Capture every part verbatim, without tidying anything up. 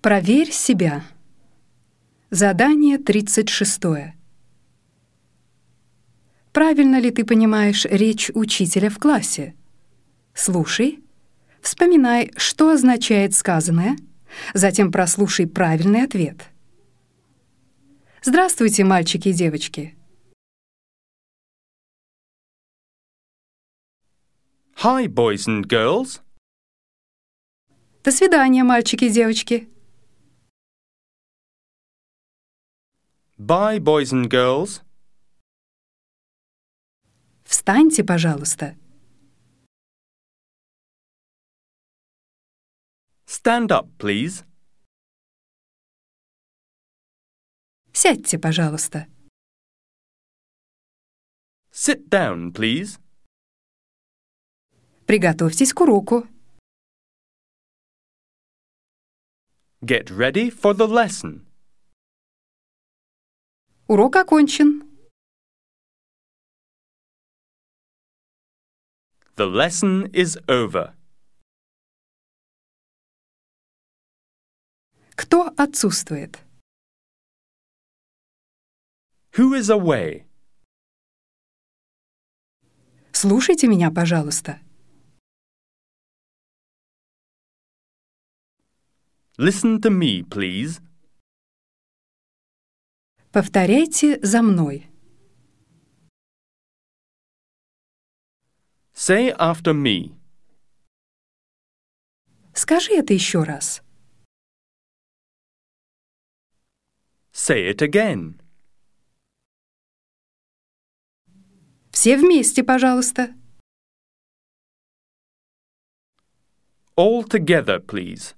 Проверь себя. Задание тридцать шестое. Правильно ли ты понимаешь речь учителя в классе? Слушай, вспоминай, что означает сказанное, затем прослушай правильный ответ. Здравствуйте, мальчики и девочки. Hi, boys and girls. До свидания, мальчики и девочки. Bye, boys and girls. Встаньте, пожалуйста. Stand up, please. Сядьте, пожалуйста. Sit down, please. Приготовьтесь к уроку. Get ready for the lesson. Урок окончен. The lesson is over. Кто отсутствует? Who is away? Слушайте меня, пожалуйста. Listen to me, please. Повторяйте за мной. Say after me. Скажи это еще раз. Say it again. Все вместе, пожалуйста. All together, please.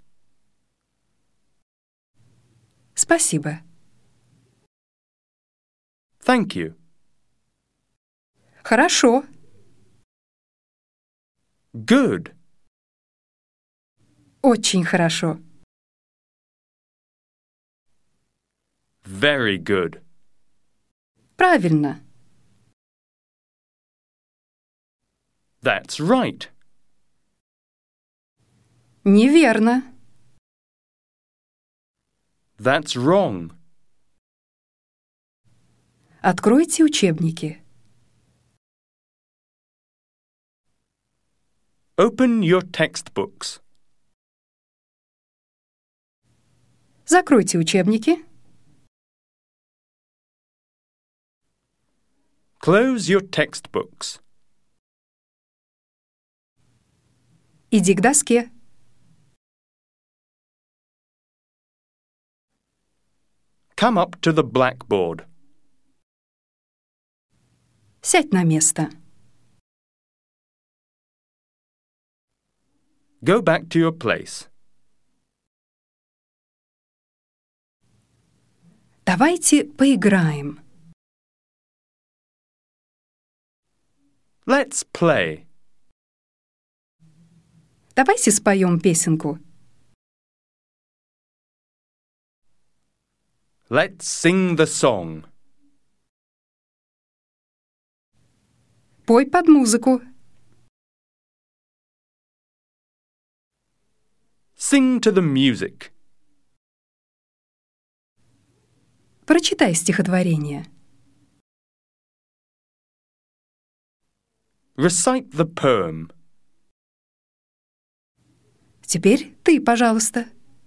Спасибо. Thank you. Хорошо. Good. Очень хорошо. Very good. Правильно. That's right. Неверно. That's wrong. Откройте учебники. Open your textbooks. Закройте учебники. Close your textbooks. Иди к доске. Come up to the blackboard. Сядь на место. Go back to your place. Давайте поиграем. Let's play. Давайте споем песенку. Let's sing the song. Пой под музыку. Sing to the music. Прочитай стихотворение. Recite the poem. Теперь ты, пожалуйста.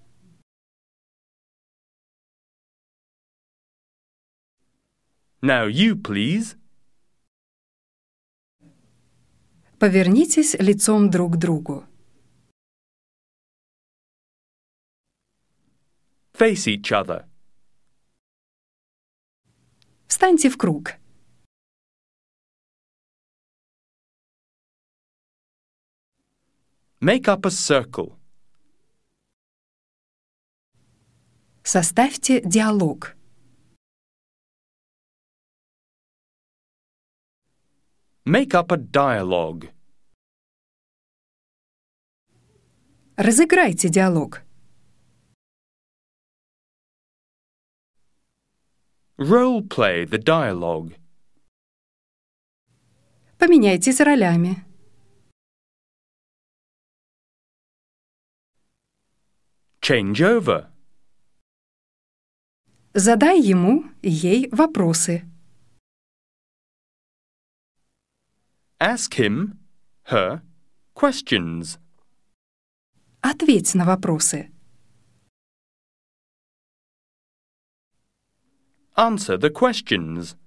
Now you, please. Повернитесь лицом друг к другу. Face each other. Встаньте в круг. Make up a circle. Составьте диалог. Make up a dialogue. Разыграйте диалог. Role play the dialogue. Поменяйтесь ролями. Change over. Задай ему, ей вопросы. Ask him, her, questions. Ответь на вопросы. Answer the questions.